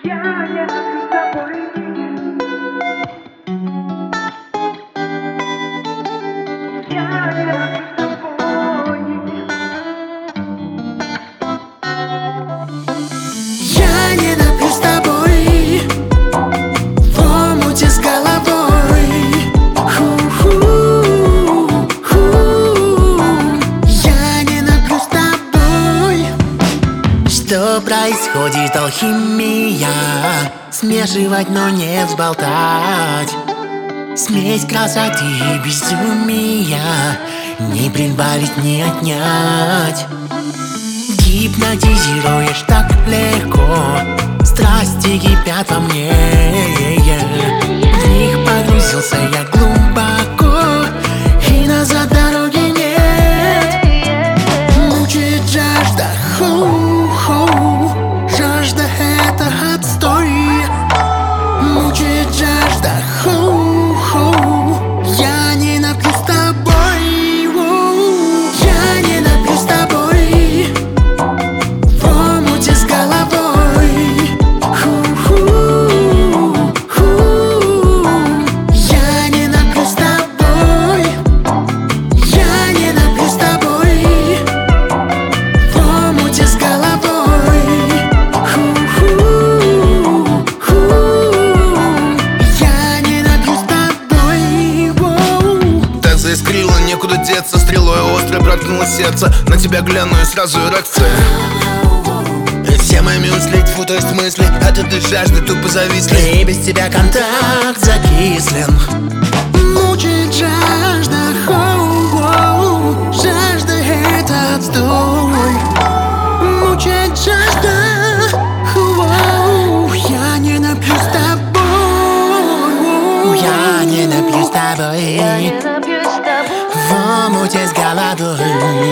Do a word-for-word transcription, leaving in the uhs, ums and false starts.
Я не хочу с тобой. Я не хочу с тобой. Я не напью с тобой в омуте с головой. Ху-ху, ху. Я не напью с тобой. Что происходит, алхимия? Смешивать, но не взболтать. Смесь красоты и безумия, не прибавить, не отнять. Гипнотизируешь так легко, страсти кипят во мне. В них погрузился я глубоко, и назад дороги нет. Мучает жажда, хоу-хоу. Жажда — это отстой. Мучает жажда, хоу-хоу. Я не напью с тобой, воу. Я не напью с тобой в омуте с головой. Ху-ху, ху. Я не напью с тобой. Я не напью с тобой в омуте с головой. Ху-ху, ху. Я не напью с тобой, воу. Так заискрило, некуда деться. Стрелой острой проткнуло сердце. На тебя гляну и сразу эрекция. Все мои мысли, тьфу, то есть мысли от этой жажды тупо зависли. И без тебя контакт закислен. Мучает жажда, хоу-воу. Жажда — это отстой. Мучает жажда, хоу-воу. Я не напью с тобой. Я не напью с тобой в омуте с головой.